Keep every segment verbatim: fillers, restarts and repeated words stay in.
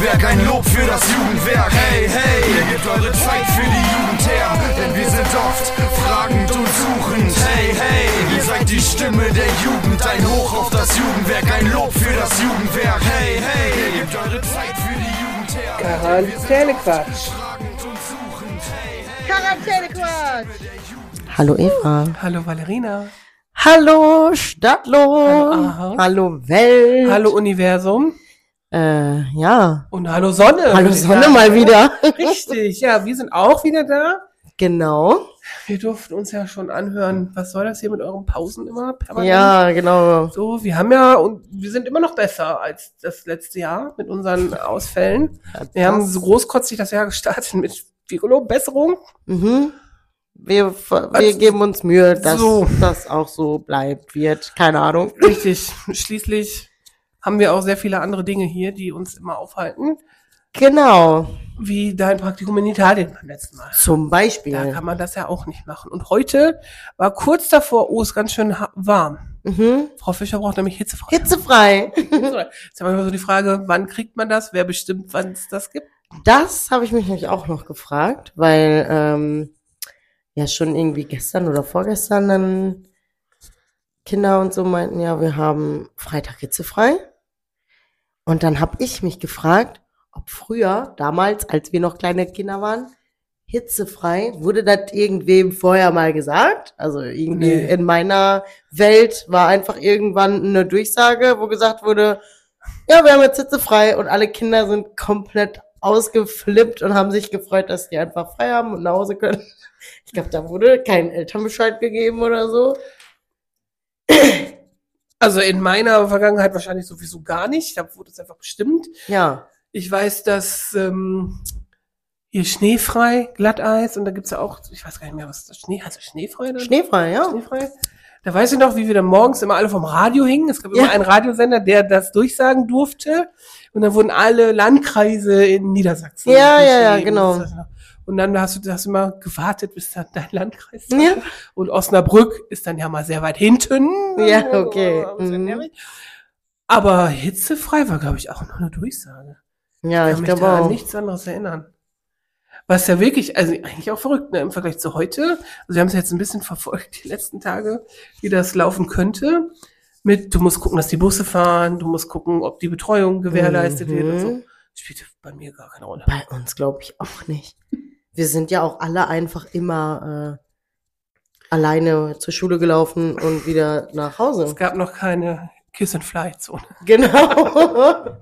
Jugendwerk, ein Lob für das Jugendwerk. Hey, hey, ihr gebt eure Zeit für die Jugend her, denn wir sind oft fragend und suchend. Hey, hey, ihr seid die Stimme der Jugend, ein Hoch auf das Jugendwerk, ein Lob für das Jugendwerk. Hey, hey, ihr gebt eure Zeit für die Jugend her. Quarantänequatsch. Quarantänequatsch. Hallo Eva. Hallo Valerina. Hallo Stadtlohn. Hallo Ahaus. Hallo Welt. Hallo Universum. Äh, ja. Und hallo Sonne. Hallo Sonne mal wieder. Richtig, ja, wir sind auch wieder da. Genau. Wir durften uns ja schon anhören, was soll das hier mit euren Pausen immer permanent? Ja, genau. So, wir haben ja, und wir sind immer noch besser als das letzte Jahr mit unseren Ausfällen. Wir haben so großkotzig das Jahr gestartet mit Piccolo, Besserung. Mhm. Wir, wir Also, geben uns Mühe, dass so. das auch so bleibt, wird. Keine Ahnung. Richtig. Schließlich haben wir auch sehr viele andere Dinge hier, die uns immer aufhalten. Genau. Wie dein Praktikum in Italien beim letzten Mal. Zum Beispiel. Da kann man das ja auch nicht machen. Und heute war kurz davor, oh, ist ganz schön ha- warm. Mhm. Frau Fischer braucht nämlich hitzefrei. Hitzefrei. Hitzefrei. Jetzt haben wir immer so die Frage, wann kriegt man das? Wer bestimmt, wann es das gibt? Das habe ich mich nämlich auch noch gefragt, weil ähm, ja schon irgendwie gestern oder vorgestern dann Kinder und so meinten, ja, wir haben Freitag hitzefrei. Und dann habe ich mich gefragt, ob früher, damals, als wir noch kleine Kinder waren, hitzefrei, wurde das irgendwem vorher mal gesagt? Also irgendwie Nee. in meiner Welt war einfach irgendwann eine Durchsage, wo gesagt wurde, ja, wir haben jetzt hitzefrei, und alle Kinder sind komplett ausgeflippt und haben sich gefreut, dass die einfach frei haben und nach Hause können. Ich glaube, da wurde kein Elternbescheid gegeben oder so. Also in meiner Vergangenheit wahrscheinlich sowieso gar nicht. Da wurde es einfach bestimmt. Ja. Ich weiß, dass ähm, hier schneefrei, Glatteis, und da gibt's ja auch, ich weiß gar nicht mehr, was ist das, Schnee, also schneefrei? Dann? Schneefrei, ja. Schneefrei. Da weiß ich noch, wie wir dann morgens immer alle vom Radio hingen. Es gab immer Ja. einen Radiosender, der das durchsagen durfte. Und dann wurden alle Landkreise in Niedersachsen. Ja, ja, ja, beschrieben. genau. Das weiß ich noch. Und dann hast du, hast du immer gewartet, bis dann dein Landkreis war. Ja. Und Osnabrück ist dann ja mal sehr weit hinten. Ja, okay. Sehr Mhm. nervig. Aber hitzefrei war, glaube ich, auch noch eine Durchsage. Ja, Ich ich kann mich glaube da an auch. nichts anderes erinnern. Was ja wirklich, also eigentlich auch verrückt, ne, im Vergleich zu heute. Also wir haben es jetzt ein bisschen verfolgt, die letzten Tage, wie das laufen könnte. Mit, du musst gucken, dass die Busse fahren, du musst gucken, ob die Betreuung gewährleistet wird und so. Mhm. Das spielt bei mir gar keine Rolle. Bei uns glaube ich auch nicht. Wir sind ja auch alle einfach immer äh, alleine zur Schule gelaufen und wieder nach Es Hause. gab noch keine Kiss-and-Fly-Zone. Genau.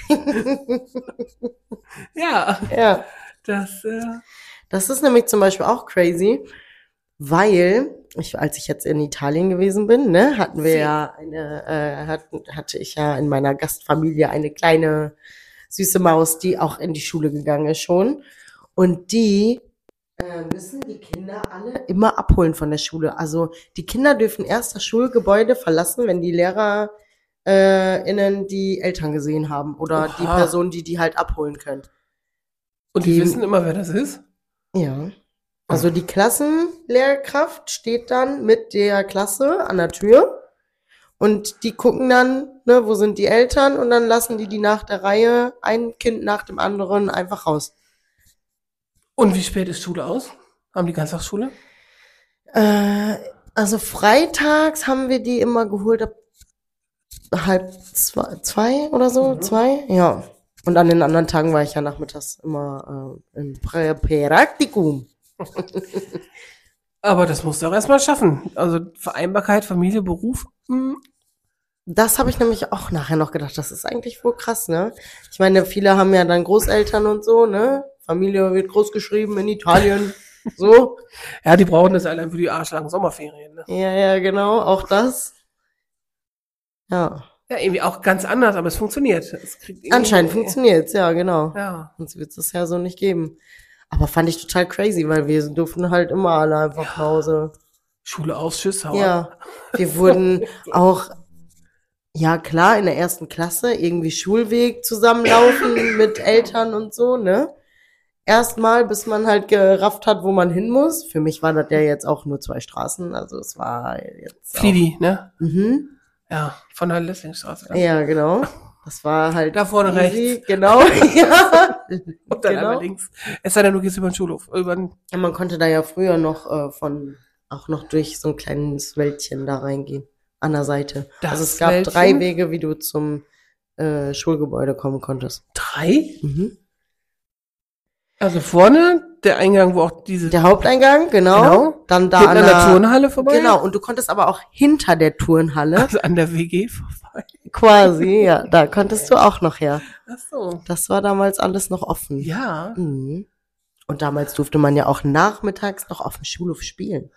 Ja, Ja. das, äh, Das ist nämlich zum Beispiel auch crazy, weil ich, als ich jetzt in Italien gewesen bin, ne, hatten wir Sie. ja eine, äh, hatten, hatte ich ja in meiner Gastfamilie eine kleine süße Maus, die auch in die Schule gegangen ist schon. Und die äh, müssen die Kinder alle immer abholen von der Schule. Also die Kinder dürfen erst das Schulgebäude verlassen, wenn die Lehrer äh, innen die Eltern gesehen haben oder die Oha. Person, die die halt abholen können. und die Die- wissen immer, wer das ist. Ja. Also die Klassenlehrkraft steht dann mit der Klasse an der Tür und die gucken dann, ne, wo sind die Eltern, und dann lassen die die nach der Reihe, ein Kind nach dem anderen, einfach raus. Und wie spät ist Schule aus? Haben die Ganztagsschule? Äh, also freitags haben wir die immer geholt ab halb zwei, zwei oder so, Mhm. zwei, ja. Und an den anderen Tagen war ich ja nachmittags immer äh, im Prä- Praktikum. Aber das musst du auch erstmal schaffen. Also Vereinbarkeit, Familie, Beruf. hm, Das habe ich nämlich auch nachher noch gedacht. Das ist eigentlich wohl krass, ne? Ich meine, viele haben ja dann Großeltern und so, ne? Familie wird groß geschrieben in Italien. So. Ja, die brauchen das allein für die arschlangen Sommerferien. Ne? Ja, ja, genau. Auch das. Ja. Ja, irgendwie auch ganz anders, aber es funktioniert. Es kriegt irgendwie- Anscheinend funktioniert's, ja, genau. Ja. Sonst wird's das ja so nicht geben. Aber fand ich total crazy, weil wir durften halt immer alle einfach nach Hause. Schule aus, Tschüss, hau ab. Ja. Wir wurden auch, ja klar, in der ersten Klasse irgendwie Schulweg zusammenlaufen mit Eltern und so, ne? Erstmal, bis man halt gerafft hat, wo man hin muss. Für mich war das ja jetzt auch nur zwei Straßen, also es war jetzt auch, Fliedi, ne? mhm. Ja, von der Lesslingstraße. Ja, genau. Das war halt Da vorne easy, rechts. genau. Ja. Und dann Genau. einmal links. Es sei denn, du gehst über den Schulhof. Über den, Ja, man konnte da ja früher noch äh, von auch noch durch so ein kleines Wäldchen da reingehen an der Seite. Das also es gab Wäldchen? drei Wege, wie du zum äh, Schulgebäude kommen konntest. drei? Mhm. Also vorne, der Eingang, wo auch diese... Der Haupteingang, genau. Genau. Dann da Geht an an der, der Turnhalle vorbei? Genau, und du konntest aber auch hinter der Turnhalle Also an der W G vorbei. quasi, ja, da konntest du auch noch her. Ach so. Das war damals alles noch offen. Ja. Mhm. Und damals durfte man ja auch nachmittags noch auf dem Schulhof spielen.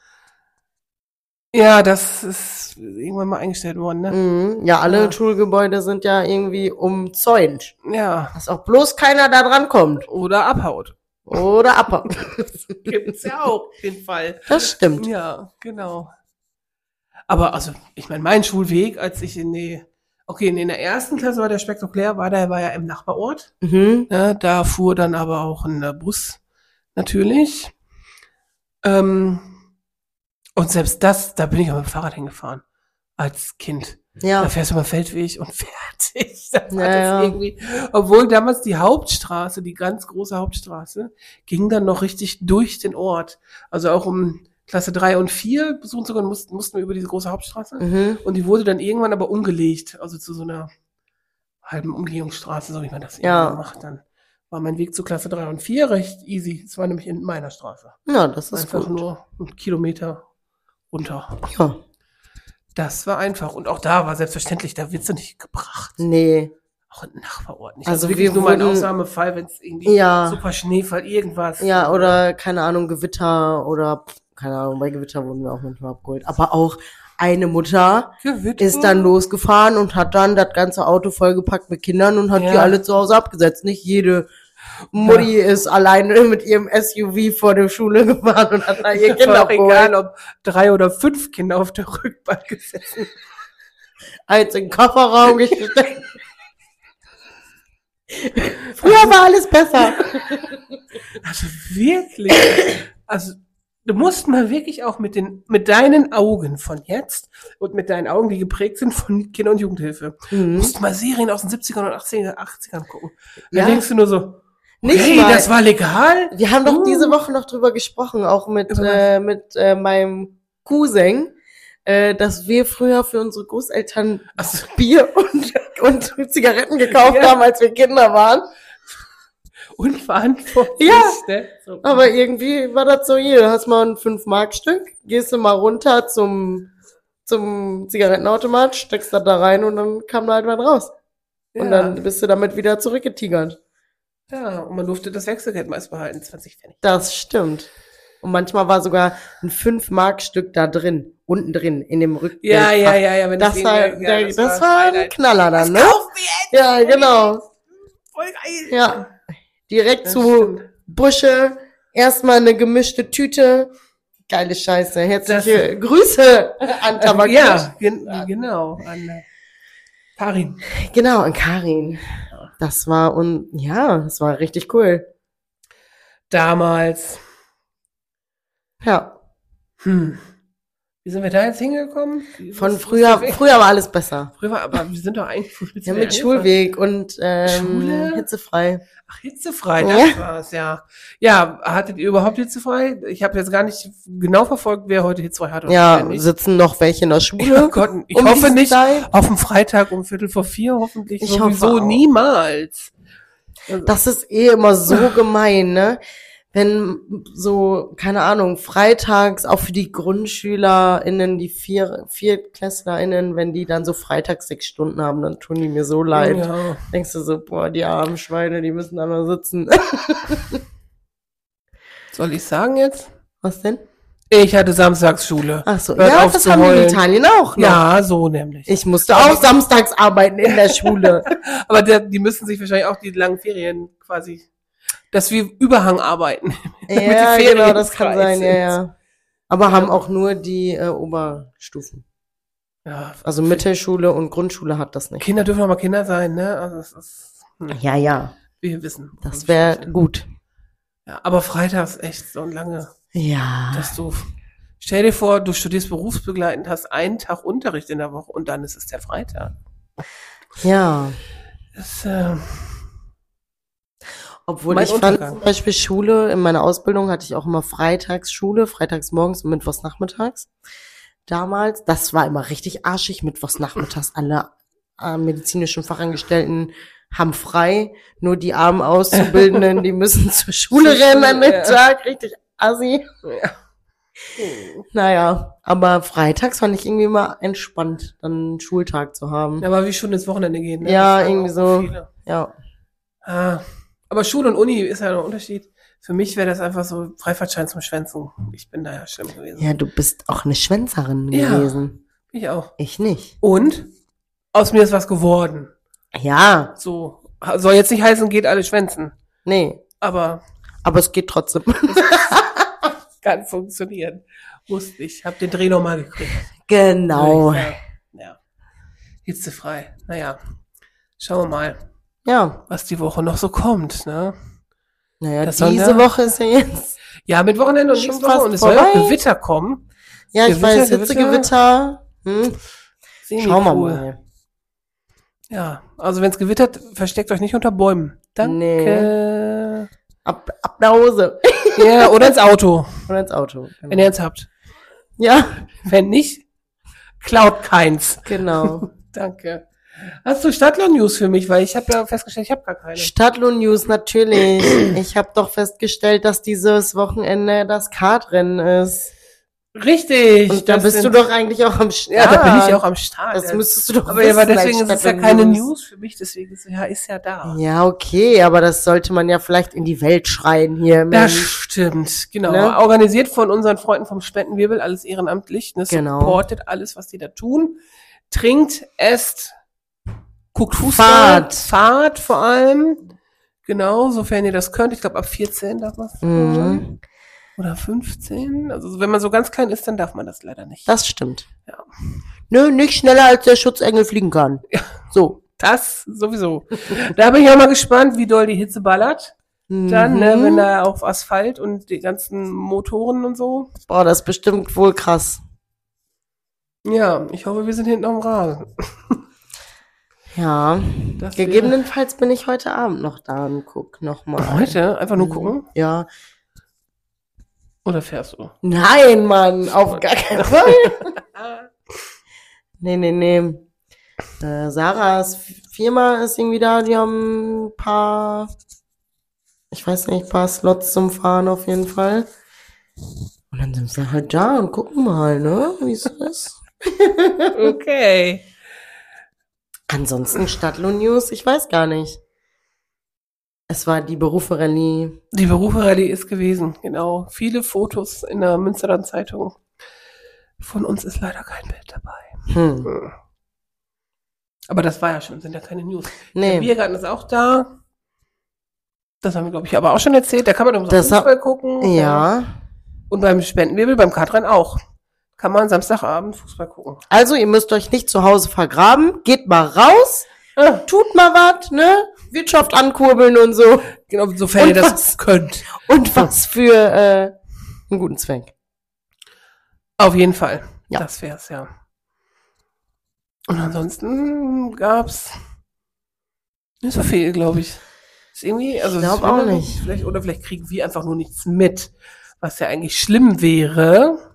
Ja, das ist irgendwann mal eingestellt worden, ne? Mhm. Ja, alle Ja. Schulgebäude sind ja irgendwie umzäunt, Ja. dass auch bloß keiner da dran kommt. Oder abhaut. Oder abhauen. Gibt's ja auch, den Fall. Das stimmt. Ja, genau. Aber also, ich meine, mein Schulweg, als ich in die, okay, in der ersten Klasse war der spektakulär, war der war ja im Nachbarort. Mhm. Ne, da fuhr dann aber auch ein äh, Bus, natürlich. Ähm, und selbst das, da bin ich auch mit dem Fahrrad hingefahren. Als Kind. Ja. Da fährst du mal Feldweg und fertig. Da war Ja, das ja. irgendwie, obwohl damals die Hauptstraße, die ganz große Hauptstraße, ging dann noch richtig durch den Ort. Also auch um Klasse drei und vier besuchen zu können, mussten, mussten wir über diese große Hauptstraße. Mhm. Und die wurde dann irgendwann aber umgelegt, also zu so einer halben Umgehungsstraße, so wie man das Ja. irgendwann macht. Dann war mein Weg zu Klasse drei und vier recht easy. Es war nämlich in meiner Straße. Ja, das ist Einfach gut. nur einen Kilometer runter. Ja. Das war einfach. Und auch da war selbstverständlich, da wird's nicht gebracht. Nee. Auch in Nachbarort nicht. Also Also wirklich wir nur mal ein wurden- Ausnahmefall, wenn es irgendwie Ja. super Schneefall, irgendwas. Ja, oder, keine Ahnung, Gewitter oder, keine Ahnung, bei Gewitter wurden wir auch manchmal abgeholt. Aber auch eine Mutter Gewitter. ist dann losgefahren und hat dann das ganze Auto vollgepackt mit Kindern und hat Ja. die alle zu Hause abgesetzt. Nicht jede Mutti ist alleine mit ihrem S U V vor der Schule gefahren und hat da ihr War Kinder auch egal, abgeholt. ob drei oder fünf Kinder auf der Rückbank gesessen. Eins in den Kofferraum gesteckt. Früher war alles besser. Also wirklich. Also du musst mal wirklich auch mit den, mit deinen Augen von jetzt und mit deinen Augen, die geprägt sind von Kinder- und Jugendhilfe, Mhm. musst du mal Serien aus den siebzigern und achtzigern gucken. Ja. Da denkst du nur so, Nicht hey, mal. das war legal? Wir haben doch Uh. diese Woche noch drüber gesprochen, auch mit, Über was? äh, mit äh, meinem Cousin, äh, dass wir früher für unsere Großeltern Ach so. Bier und, und Zigaretten gekauft Ja. haben, als wir Kinder waren. Unverantwortlich. Ja. Ne? So. Aber irgendwie war das so, hier, du hast mal ein fünf Mark Stück, gehst du mal runter zum, zum Zigarettenautomat, steckst das da rein und dann kam da halt was raus. Und Ja. dann bist du damit wieder zurückgetigert. Ja, und man durfte das Wechselgeld meist behalten, zwanzig Pfennig. Das stimmt. Und manchmal war sogar ein fünf Mark Stück da drin, unten drin, in dem Rückgeld. Ja, ja, ja, ja. Wenn Das das war, irgendwie- ja, der, das war ein Highlight. Knaller dann, ne? Kaufen wir jetzt! Ja, genau. Voll geil! Ja. Direkt Das zu stimmt. Busche, erstmal eine gemischte Tüte. Geile Scheiße. Herzliche Grüße an Tabak. Ja, gen genau. An äh, Karin. Genau, an Karin. Das war, und ja, das war richtig cool. Damals. Ja. Hm. Wie sind wir da jetzt hingekommen? Wie- Von was- früher, was- früher war alles besser. Früher war, aber wir sind doch eigentlich wo Ja, wir mit angefangen? Schulweg und ähm, Schule? hitzefrei. Ach, hitzefrei, Ja. das war's, ja. Ja, hattet ihr überhaupt hitzefrei? Ich habe jetzt gar nicht genau verfolgt, wer heute hitzefrei hat. oder Ja, wer nicht. sitzen noch welche in der Oh Schule. Gott, ich Um hoffe diese nicht. Zeit. Auf dem Freitag um Viertel vor vier hoffentlich Ich sowieso hoffe auch. niemals. Also, Das ist eh immer so gemein, ne? Wenn so, keine Ahnung, freitags, auch für die GrundschülerInnen, die vier, ViertklässlerInnen, wenn die dann so freitags sechs Stunden haben, dann tun die mir so leid. ja. Denkst du so, boah, die armen Schweine, die müssen da nur sitzen. Soll ich sagen jetzt? Was denn? Ich hatte Samstagsschule. Ach so, Hört ja, auf das zu haben wir in heulen. Italien auch noch. Ja, so nämlich. Ich musste auch samstags arbeiten in der Schule. Aber der, die müssen sich wahrscheinlich auch die langen Ferien quasi, dass wir Überhang arbeiten. Damit Ja, die Ferien genau, das kann frei sein, ja, sind. ja. Aber haben auch nur die äh, Oberstufen. Ja, Also Mittelschule und Grundschule hat das nicht. Kinder dürfen aber Kinder sein, ne? Also das ist, hm, Ja, ja, wir wissen. das wäre gut. Ja, aber freitags echt so lange. Ja. Das ist doof. Stell dir vor, du studierst berufsbegleitend, hast einen Tag Unterricht in der Woche und dann ist es der Freitag. Ja. Das, äh, Obwohl Mein ich fand Untergang. zum Beispiel Schule, in meiner Ausbildung hatte ich auch immer freitags Schule, freitags morgens und mittwochs nachmittags. Damals, das war immer richtig arschig, mittwochs nachmittags. Alle äh, medizinischen Fachangestellten haben frei, nur die armen Auszubildenden, die müssen zur Schule Zur rennen am Schule, ja. Mittag, richtig assi. ja. Naja, aber freitags fand ich irgendwie immer entspannt, dann einen Schultag zu haben. Aber wie schon ins Wochenende gehen. Ne? Ja, Das sagen irgendwie auch so. viele. Ja. Ah, aber Schule und Uni ist ja noch ein Unterschied. Für mich wäre das einfach so Freifahrtschein zum Schwänzen. Ich bin da ja schlimm gewesen. Ja, du bist auch eine Schwänzerin Ja. gewesen. Ich auch. Ich nicht. Und aus mir ist was geworden. Ja, So, soll jetzt nicht heißen, geht alle schwänzen. nee. Aber Aber es geht trotzdem. kann funktionieren. Wusste ich. Hab den Dreh nochmal gekriegt. Genau. Ja. ja. Hitzefrei. Naja. Schauen wir mal, Ja. was die Woche noch so kommt, ne? Naja, Das soll diese ja- Woche ist ja jetzt. Ja, mit Wochenende und Schon nächste Woche. fast Und es soll ja auch vorbei. Gewitter kommen. Ja, ich Gewitter, weiß, Gewitter. Hitzegewitter. Hm. Semi-cool. Schauen wir mal. Ja, also wenn es gewittert, versteckt euch nicht unter Bäumen. Danke. Ab, ab nach Hause. Ja, oder ins Auto, Und ins Auto. Genau. wenn ihr eins habt. Ja, Wenn nicht, klaut keins. genau. Danke. Hast du Stadtlohn-News für mich? Weil ich habe ja festgestellt, ich habe gar keine. Stadtlohn-News, natürlich. Ich habe doch festgestellt, dass dieses Wochenende das Kartrennen ist. Richtig. Und da das bist du sind- doch eigentlich auch am Start. Ja, da bin ich auch am Start. Das müsstest du doch aber ja, wissen, aber deswegen als ist es ja Stadtlohn keine News für mich, deswegen ist ja, ist ja da. Ja, okay, aber das sollte man ja vielleicht in die Welt schreien hier. Das Mensch. stimmt, genau. Ne? Organisiert von unseren Freunden vom Spendenwirbel, alles ehrenamtlich. Ne? Genau. Supportet alles, was die da tun. Trinkt, esst, guckt Fußball. Fahrt. Fahrt vor allem. Genau, sofern ihr das könnt. Ich glaube, ab vierzehn darf man es. Mhm. Oder fünfzehn. Also wenn man so ganz klein ist, dann darf man das leider nicht. Das stimmt. Ja. Nö, nicht schneller als der Schutzengel fliegen kann. So. Das sowieso. Da bin ich auch mal gespannt, wie doll die Hitze ballert. Dann, Mhm. ne, wenn da auf Asphalt und die ganzen Motoren und so. Boah, das ist bestimmt wohl krass. Ja, ich hoffe, wir sind hinten auf dem Rasen. Ja. Das wäre- Gegebenenfalls bin ich heute Abend noch da und guck nochmal. Heute? Einfach nur gucken? Ja. Oder fährst du? Nein, Mann, auf gar keinen Fall. Nee, nee, nee. Äh, Sarahs Firma ist irgendwie da, die haben ein paar, ich weiß nicht, ein paar Slots zum Fahren auf jeden Fall. Und dann sind wir halt da und gucken mal, ne, wie es ist. Okay. Ansonsten Stadtlohn-News, ich weiß gar nicht. Es war die Berufe-Rallye. Die Berufe-Rallye ist gewesen, genau. Viele Fotos in der Münsterland Zeitung. Von uns ist leider kein Bild dabei. Hm. Aber das war ja schon, sind ja keine News. Der Nee, Biergarten ist auch da. Das haben wir, glaube ich, aber auch schon erzählt. Da kann man umsonst Das hab- Fußball gucken. ja. Und beim Spendenwirbel, beim Kartrennen auch. Kann man Samstagabend Fußball gucken. Also, ihr müsst euch nicht zu Hause vergraben. Geht mal raus, Ah, tut mal was, ne? Wirtschaft ankurbeln und so. genau, sofern Und ihr das was? könnt. Und was für äh, einen guten Zweck. Auf jeden Fall. Ja. Das wär's, ja. Und ansonsten gab's nicht so viel, glaube ich. Ist irgendwie, also Ich glaub es will auch man nicht. Vielleicht, oder vielleicht kriegen wir einfach nur nichts mit, was ja eigentlich schlimm wäre.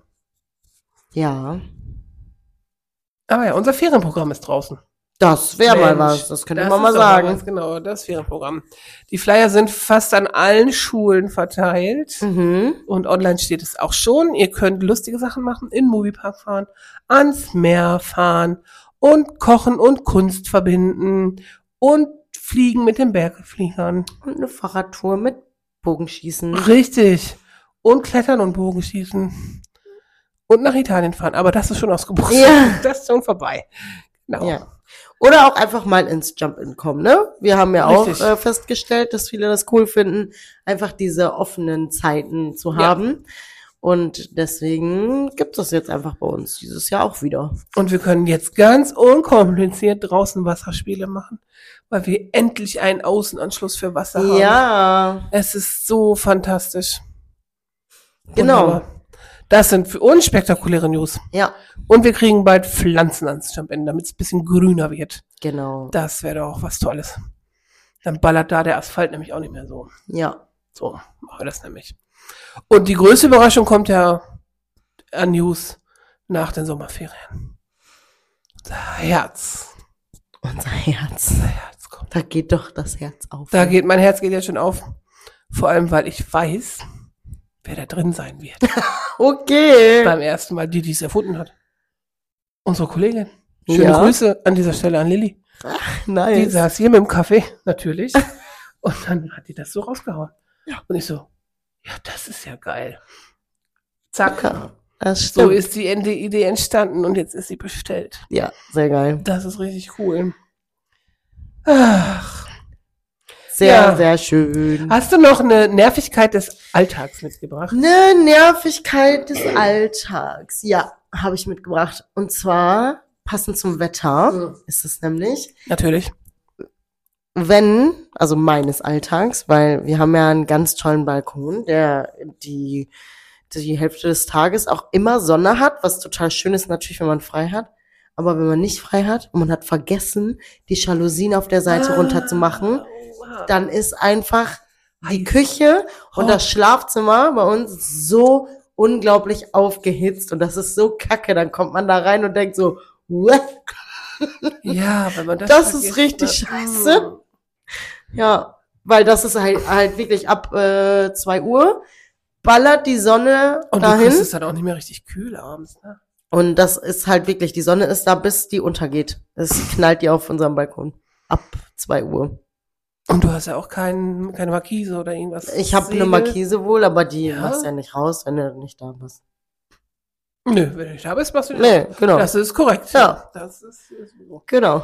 Ja. Aber ja, unser Ferienprogramm ist draußen. Das wäre mal Mensch, was. Das könnte das man mal ist doch sagen. was, genau, das Ferienprogramm. Die Flyer sind fast an allen Schulen verteilt. Mhm. Und online steht es auch schon. Ihr könnt lustige Sachen machen, in den Moviepark fahren, ans Meer fahren und kochen und Kunst verbinden und fliegen mit den Bergfliegern. Und eine Fahrradtour mit Bogenschießen. Richtig. Und klettern und Bogenschießen. Und nach Italien fahren. Aber das ist schon ausgebucht. Ja. Das ist schon vorbei. Genau. Ja. Oder auch einfach mal ins Jump-In kommen, ne? Wir haben ja auch Richtig. äh, festgestellt, dass viele das cool finden, einfach diese offenen Zeiten zu Ja. haben. Und deswegen gibt es jetzt einfach bei uns dieses Jahr auch wieder. Und wir können jetzt ganz unkompliziert draußen Wasserspiele machen, weil wir endlich einen Außenanschluss für Wasser haben. Ja, Es ist so fantastisch. genau. Wunderbar. Das sind für uns spektakuläre News. Ja, Und wir kriegen bald Pflanzen ans Jump-In, damit es ein bisschen grüner wird. genau. Das wäre doch was Tolles. Dann ballert da der Asphalt nämlich auch nicht mehr so. Ja. So machen wir das nämlich. Und die größte Überraschung kommt ja an News nach den Sommerferien. Unser Herz. Unser Herz. Unser Herz kommt. Da geht doch das Herz auf. Da geht, mein Herz geht ja schon auf. Vor allem, weil ich weiß, wer da drin sein wird. Okay. Beim ersten Mal, die, die es erfunden hat. Unsere Kollegin. Schöne Ja. Grüße an dieser Stelle an Lilly. Die Nice. saß hier mit dem Kaffee, natürlich. Und dann hat die das so rausgehauen. Ja. Und ich so, ja, das ist ja geil. Zack. Ja, das So stimmt. ist die Ende- Idee entstanden und jetzt ist sie bestellt. Ja, sehr geil. Das ist richtig cool. Ach. Sehr, Ja. sehr schön. Hast du noch eine Nervigkeit des Alltags mitgebracht? Eine Nervigkeit des Alltags. Ja, habe ich mitgebracht. Und zwar, passend zum Wetter, Mhm. ist es nämlich, Natürlich. wenn, also meines Alltags, weil wir haben ja einen ganz tollen Balkon, der die, die Hälfte des Tages auch immer Sonne hat, was total schön ist natürlich, wenn man frei hat. Aber wenn man nicht frei hat und man hat vergessen, die Jalousien auf der Seite runter zu machen, Ah. dann ist einfach die Küche und das Schlafzimmer bei uns so unglaublich aufgehitzt und das ist so kacke. Dann kommt man da rein und denkt so, what? Ja, wenn man das Das ist vergisst, richtig ne? scheiße. Ja, weil das ist halt, halt wirklich ab äh, zwei Uhr ballert die Sonne Und du dahin kriegst es dann auch nicht mehr richtig kühl abends, ne? und das ist halt wirklich, die Sonne ist da, bis die untergeht. Es knallt die auf unserem Balkon ab zwei Uhr. Und du hast ja auch kein, keine Markise oder irgendwas. Ich habe eine Segel. Markise wohl, aber die Ja? machst ja nicht raus, wenn du nicht da bist. Nö, wenn du nicht da bist, machst du nicht. Nee, genau. Das ist korrekt. Ja. Das ist, ist so. Genau.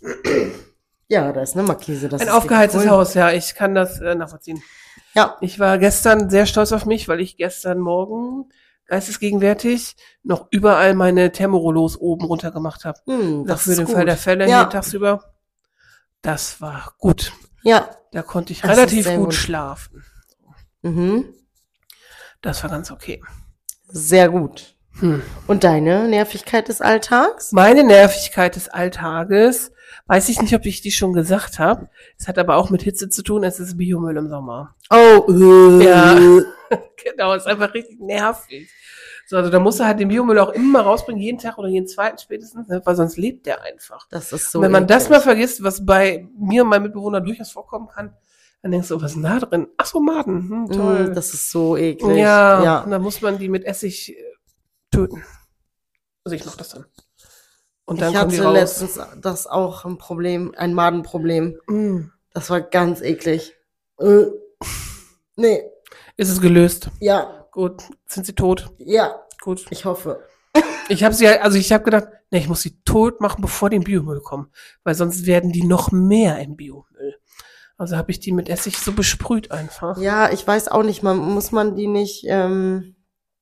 Ja, da ist eine Markise. Das Ein ist aufgeheiztes richtig cool. Haus, ja, ich kann das äh, nachvollziehen. Ja. Ich war gestern sehr stolz auf mich, weil ich gestern Morgen geistesgegenwärtig noch überall meine Thermorollos oben runter gemacht habe. Hm, Das das für ist den gut. Fall der Fälle Ja. hier tagsüber. Das war gut. Ja. Da konnte ich Das ist relativ sehr gut, gut. schlafen. Mhm. Das war ganz okay. Sehr gut. Hm. Und deine Nervigkeit des Alltags? Meine Nervigkeit des Alltages, weiß ich nicht, ob ich die schon gesagt habe. Es hat aber auch mit Hitze zu tun. Es ist Biomüll im Sommer. Oh, äh. Ja, genau, ist einfach richtig nervig. So, also da musst du halt den Biomüll auch immer rausbringen, jeden Tag oder jeden zweiten spätestens, ne, weil sonst lebt der einfach. Das ist so. Und wenn man das eklig. mal vergisst, was bei mir und meinem Mitbewohner durchaus vorkommen kann, dann denkst du, was ist denn da drin? Ach so, Maden, hm, toll. Mm, das ist so eklig. ja, Ja. und dann muss man die mit Essig äh, töten. Also ich mach das dann. Und dann Ich kommen die hatte raus. letztens das auch ein Problem, ein Madenproblem. Mm. Das war ganz eklig. Äh. Nee. Ist es gelöst? Ja. Gut. Sind sie tot? Ja. Gut. Ich hoffe. Ich habe sie halt, also ich habe gedacht, ne, ich muss sie tot machen, bevor die in Biomüll kommen, weil sonst werden die noch mehr im Biomüll. Also habe ich die mit Essig so besprüht einfach. Ja, ich weiß auch nicht, man muss man die nicht, ähm,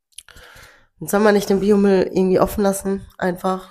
soll man nicht den Biomüll irgendwie offen lassen? Einfach.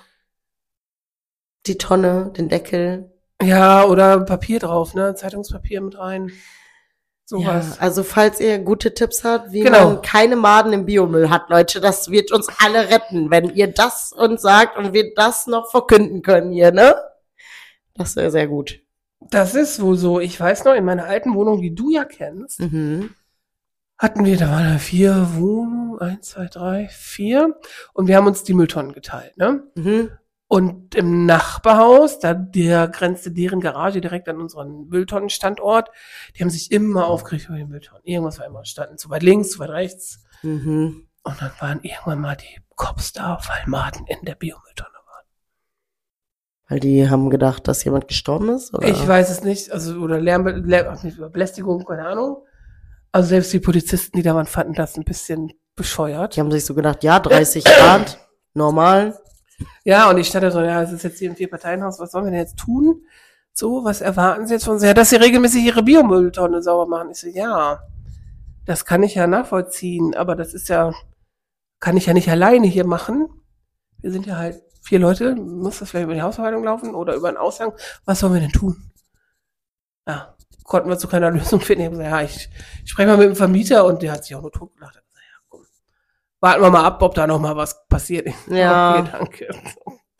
Die Tonne, den Deckel. Ja, oder Papier drauf, ne? Zeitungspapier mit rein. Sowas. Ja, also falls ihr gute Tipps habt, wie Genau. man keine Maden im Biomüll hat, Leute, das wird uns alle retten, wenn ihr das uns sagt und wir das noch verkünden können hier, ne? Das wäre sehr gut. Das ist wohl so. Ich weiß noch, in meiner alten Wohnung, die du ja kennst, Mhm. hatten wir, da waren da vier Wohnungen, eins, zwei, drei, vier. Und wir haben uns die Mülltonnen geteilt, ne? Mhm. Und im Nachbarhaus, da der grenzte deren Garage direkt an unseren Mülltonnenstandort, die haben sich immer aufgeregt über die Mülltonnen. Irgendwas war immer standen, zu weit links, zu weit rechts. Mhm. Und dann waren irgendwann mal die Cops da, weil Maden in der Biomülltonne waren. Weil die haben gedacht, dass jemand gestorben ist, oder? Ich weiß es nicht, also oder Lärm, Lärm ach, nicht, Belästigung, keine Ahnung. Also selbst die Polizisten, die da waren, fanden das ein bisschen bescheuert. Die haben sich so gedacht, ja, dreißig Grad, normal. Ja, und ich stand da so, ja, es ist jetzt hier im Vier-Parteien-Haus, was sollen wir denn jetzt tun? So, was erwarten Sie jetzt von uns? Ja, dass Sie regelmäßig Ihre Biomülltonne sauber machen. Ich so, ja, das kann ich ja nachvollziehen, aber das ist ja, kann ich ja nicht alleine hier machen. Wir sind ja halt vier Leute, muss das vielleicht über die Hausverwaltung laufen oder über einen Aushang? Was sollen wir denn tun? Ja, konnten wir zu keiner Lösung finden. Ich hab gesagt, ja, ich, ich spreche mal mit dem Vermieter und der hat sich auch nur totgelacht. Ich hab gesagt, ja, komm, warten wir mal ab, ob da noch mal was passiert. Ja. Okay, danke.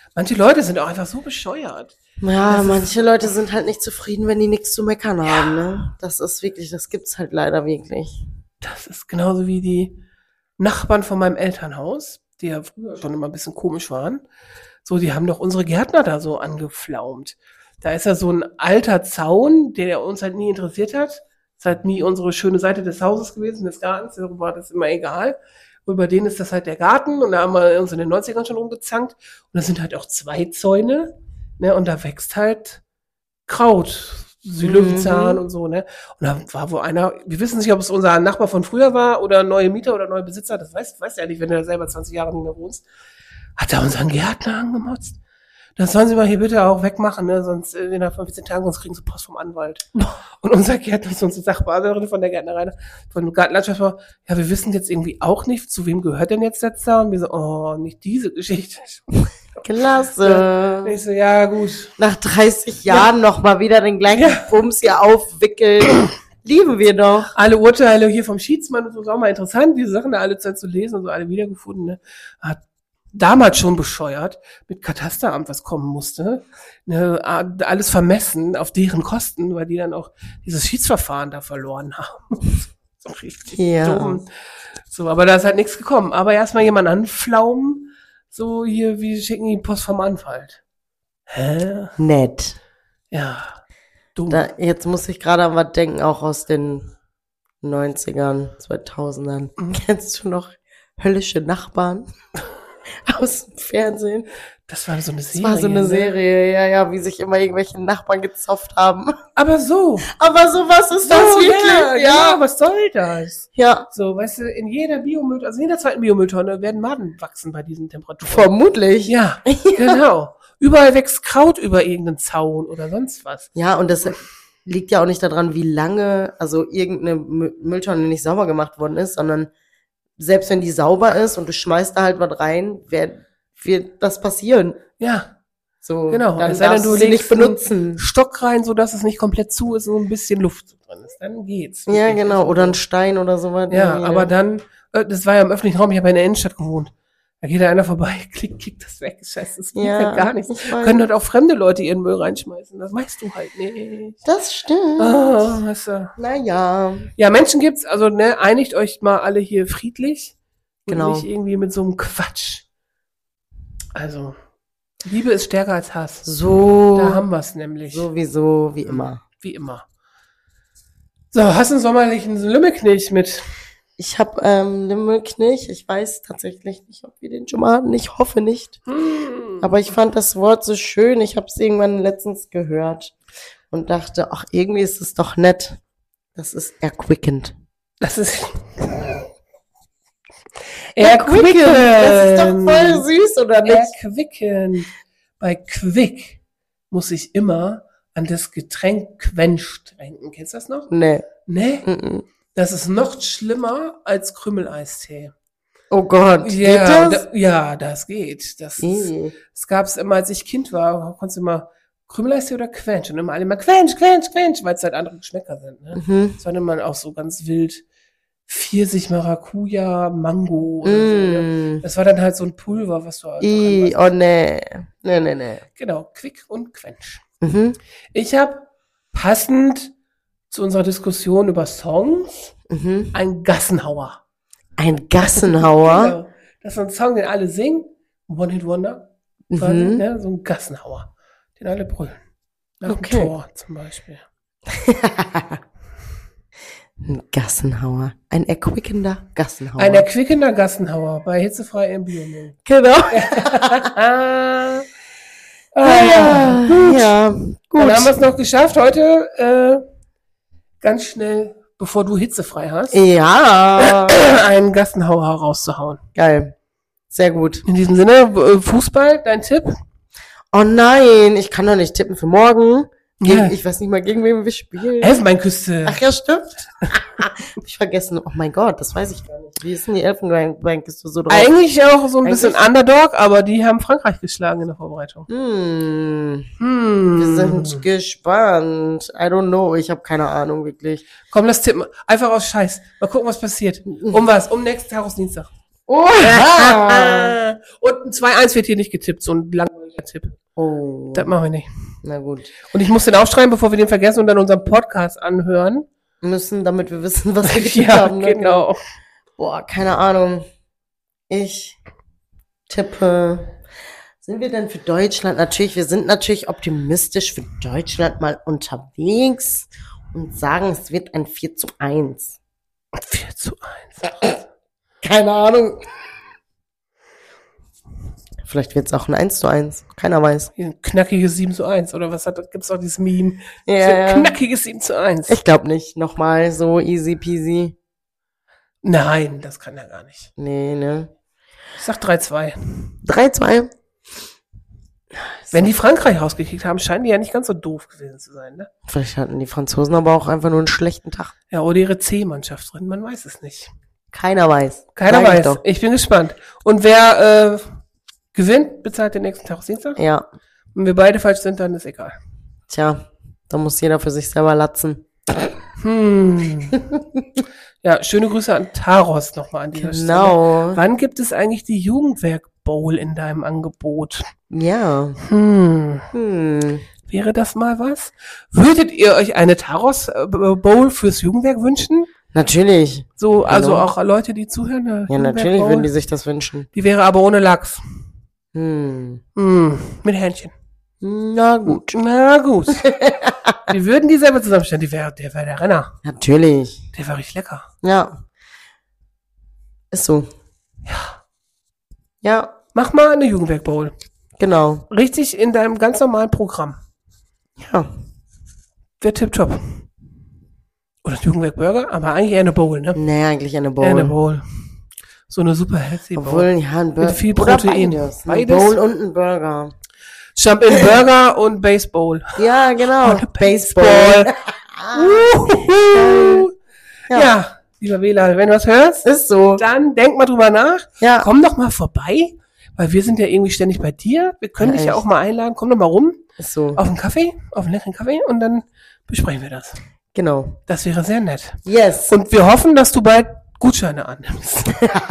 Manche Leute sind auch einfach so bescheuert. Ja, Das ist- manche Leute sind halt nicht zufrieden, wenn die nichts zu meckern haben, ne? Das ist wirklich, das gibt's halt leider wirklich. Das ist genauso wie die Nachbarn von meinem Elternhaus, die ja früher schon immer ein bisschen komisch waren. So, die haben doch unsere Gärtner da so angeflaumt. Da ist ja so ein alter Zaun, der uns halt nie interessiert hat. Ist halt nie unsere schöne Seite des Hauses gewesen, des Gartens, darüber war das immer egal. Und bei denen ist das halt der Garten und da haben wir uns in den neunzigern schon rumgezankt. Und das sind halt auch zwei Zäune, ne, und da wächst halt Kraut, Löwenzahn Mhm. und so, ne. Und da war wohl einer, wir wissen nicht, ob es unser Nachbar von früher war oder neue Mieter oder neue Besitzer, das weißt, weißt du ja nicht, wenn du da selber zwanzig Jahre nicht mehr wohnst. Hat er unseren Gärtner angemotzt? Das sollen Sie mal hier bitte auch wegmachen, ne? Sonst äh, innerhalb von vierzehn Tagen, sonst kriegen Sie Post vom Anwalt. Und unser Gärtner ist unsere Sachbearbeiterin von der Gärtnerei, von der Gartenlandschaft war, ja, wir wissen jetzt irgendwie auch nicht, zu wem gehört denn jetzt der Zaun? Und wir so, oh, nicht diese Geschichte. Klasse. Und ich so, ja, gut. Nach dreißig Jahren noch mal wieder den gleichen Ja. Bums hier aufwickeln. Lieben wir doch. Alle Urteile hier vom Schiedsmann und so, ist auch mal interessant, diese Sachen da alle Zeit zu lesen und so, alle wiedergefunden, ne? Hat damals schon bescheuert, mit Katasteramt, was kommen musste, ne, alles vermessen auf deren Kosten, weil die dann auch dieses Schiedsverfahren da verloren haben. So richtig Ja. dumm. So, aber da ist halt nichts gekommen. Aber erstmal jemand anflaumen, so hier, wie schicken die Post vom Anwalt. Hä? Nett. Ja. Dumm. Da, jetzt muss ich gerade an was denken, auch aus den neunzigern, zweitausendern. Mhm. Kennst du noch Höllische Nachbarn? Aus dem Fernsehen. Das war so eine Das Serie. war so eine ne? Serie, ja, ja, wie sich immer irgendwelche Nachbarn gezopft haben. Aber so. Aber sowas ist So, das wirklich, ja, ja. ja, was soll das? Ja, So, weißt du, in jeder Biomüll, also in jeder zweiten Biomülltonne werden Maden wachsen bei diesen Temperaturen. vermutlich. Ja, genau. Überall wächst Kraut über irgendeinen Zaun oder sonst was. Ja, und das liegt ja auch nicht daran, wie lange, also irgendeine Mü- Mülltonne nicht sauber gemacht worden ist, sondern selbst wenn die sauber ist und du schmeißt da halt was rein, wer, wird das passieren. Ja, So, genau. dann Es sei denn, darfst du du sie nicht legst einen benutzen. Stock rein, sodass es nicht komplett zu ist und so ein bisschen Luft drin ist. Dann geht's. Ja, Wirklich. genau. Oder ein Stein oder sowas. Ja, aber dann, äh, das war ja im öffentlichen Raum, ich habe ja in der Innenstadt gewohnt. Da geht da einer vorbei, klick, klick das weg. Scheiße, das geht Ja, halt gar nicht. ich weiß. Können dort auch fremde Leute ihren Müll reinschmeißen. Das weißt du halt nicht. Das stimmt. Ah, weißt du. Naja. Ja, Menschen gibt's, also ne, einigt euch mal alle hier friedlich. Und Genau. nicht irgendwie mit so einem Quatsch. Also, Liebe ist stärker als Hass. So. Da haben wir's nämlich. Sowieso, wie immer. Wie immer. So, hast du einen sommerlichen Lümmelknilch mit? Ich habe ähm, Limmelknilch. Ich weiß tatsächlich nicht, ob wir den schon mal hatten. Ich hoffe nicht. Hm. Aber ich fand das Wort so schön. Ich habe es irgendwann letztens gehört und dachte, ach, irgendwie ist es doch nett. Das ist erquickend. Das ist... Erquickend. Das ist doch voll süß, oder nicht? Erquickend. Bei Quick muss ich immer an das Getränk Quench denken. Kennst du das noch? Nee. Ne? Mm-mm. Das ist noch schlimmer als Krümeleistee. Oh Gott. Geht Ja, das? da, ja, das geht. Das, ist, Ih. das gab's immer, als ich Kind war, konntest du immer Krümeleistee oder Quench. Und immer alle immer Quench, Quench, Quench, weil es halt andere Geschmäcker sind. Ne? Mhm. Das war dann mal auch so ganz wild. Pfirsich, Maracuja, Mango oder so. Ne? Mm. Das war dann halt so ein Pulver, was du halt Ih, so oh nee. Nee, nee, nee. Genau, Quick und Quench. Mhm. Ich habe passend zu unserer Diskussion über Songs Mhm. einen Gassenhauer. Ein Gassenhauer. Genau. Das ist so ein Song, den alle singen. One Hit Wonder. Quasi, Mhm. ne? So ein Gassenhauer. Den alle brüllen. Nach Okay. dem Tor zum Beispiel. Ein Gassenhauer. Ein erquickender Gassenhauer. Ein erquickender Gassenhauer bei Hitzefrei im Biomüll. Genau. ah, ja. Ja, ja, gut. Dann haben wir es noch geschafft, heute äh, ganz schnell, bevor du hitzefrei hast, Ja. einen Gassenhauer rauszuhauen. Geil. Sehr gut. In diesem Sinne, äh, Fußball, dein Tipp? Oh nein, ich kann doch nicht tippen für morgen. Gegen, Ja. Ich weiß nicht mal, gegen wen wir spielen. Elfenbeinküste. Ach ja, stimmt. Hab ich vergessen. Oh mein Gott, das weiß ich gar nicht. Wie ist denn die Elfenbeinküste so drauf? Eigentlich auch so ein bisschen Eigentlich- Underdog, aber die haben Frankreich geschlagen in der Vorbereitung. Hm, Hm. wir sind gespannt. I don't know. Ich habe keine Ahnung, wirklich. Komm, lass tippen. Einfach aus Scheiß. Mal gucken, was passiert. Um was? Um nächsten Tag aus Dienstag. Oh, Und ein zwei eins wird hier nicht getippt, so ein langweiliges Tipp. Oh, Das machen wir nicht. na gut. Und ich muss den aufschreiben, bevor wir den vergessen und dann unseren Podcast anhören. Müssen, damit wir wissen, was wir getippt Ja, haben. Ne? genau. Boah, keine Ahnung. Ich tippe. Sind wir denn für Deutschland? Natürlich, wir sind natürlich optimistisch für Deutschland mal unterwegs und sagen, es wird ein vier zu eins. vier zu eins. Keine Ahnung. Vielleicht wird es auch ein eins zu eins. Keiner weiß. Hier ein knackiges sieben zu eins. Oder was hat, gibt's auch dieses Meme? Ja, So ein ja. knackiges sieben zu eins. Ich glaube nicht. Nochmal so easy peasy. Nein, das kann er gar nicht. Nee, ne? Ich sag drei zwei. drei zwei. Wenn die Frankreich rausgekickt haben, scheinen die ja nicht ganz so doof gewesen zu sein, ne? Vielleicht hatten die Franzosen aber auch einfach nur einen schlechten Tag. Ja, oder ihre C-Mannschaft drin, man weiß es nicht. Keiner weiß. Keiner Sag ich weiß. doch. Ich bin gespannt. Und wer äh, gewinnt, bezahlt den nächsten Tag auf Dienstag. Ja. Wenn wir beide falsch sind, dann ist egal. Tja, da muss jeder für sich selber latzen. Hm. Ja, schöne Grüße an Taros nochmal an dieser Stelle. Genau. Wann gibt es eigentlich die Jugendwerk Bowl in deinem Angebot? Ja. Hm. Hm. Wäre das mal was? Würdet ihr euch eine Taros äh, Bowl fürs Jugendwerk wünschen? Natürlich. So, also Hallo? auch Leute, die zuhören. eine Ja, Jugendwerk natürlich Bowl? würden die sich das wünschen. Die wäre aber ohne Lachs. Hm. Hm. Mit Hähnchen. Na gut. Na gut. Die würden die selber zusammenstellen. Die wär, der wäre der Renner. Natürlich. Der wäre richtig lecker. Ja. Ist so. Ja. Ja, Mach mal eine Jugendwerk Bowl. genau. Richtig in deinem ganz normalen Programm. Ja. Wäre tipptopp. Oder ein Jugendwerk Burger, aber eigentlich eher eine Bowl, ne? Nee, eigentlich eine Bowl. Eher eine Bowl. So eine super healthy Bowl. Obwohl, ja, ein Burger. Mit viel Oder Protein. Beides. Ein Beides? Bowl und ein Burger. Jump in Burger und Baseball. Ja, genau. Und Baseball. Uhuhu. Ja. Ja, lieber Wähler, wenn du was hörst, Ist so. dann denk mal drüber nach. Ja. Komm doch mal vorbei, weil wir sind ja irgendwie ständig bei dir. Wir können Ja, dich ja echt. auch mal einladen. Komm doch mal rum Ist so. auf einen Kaffee, auf einen leckeren Kaffee und dann besprechen wir das. Genau. Das wäre sehr nett. Yes. Und wir hoffen, dass du bald Gutscheine annimmst.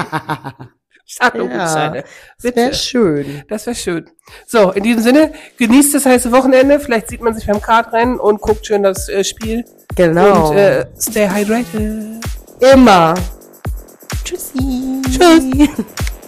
Startgutscheine. Das wäre schön. Das wäre schön. So, in diesem Sinne, genießt das heiße Wochenende. Vielleicht sieht man sich beim Kartrennen und guckt schön das äh, Spiel. Genau. Und äh, stay hydrated. Immer. Tschüssi. Tschüss.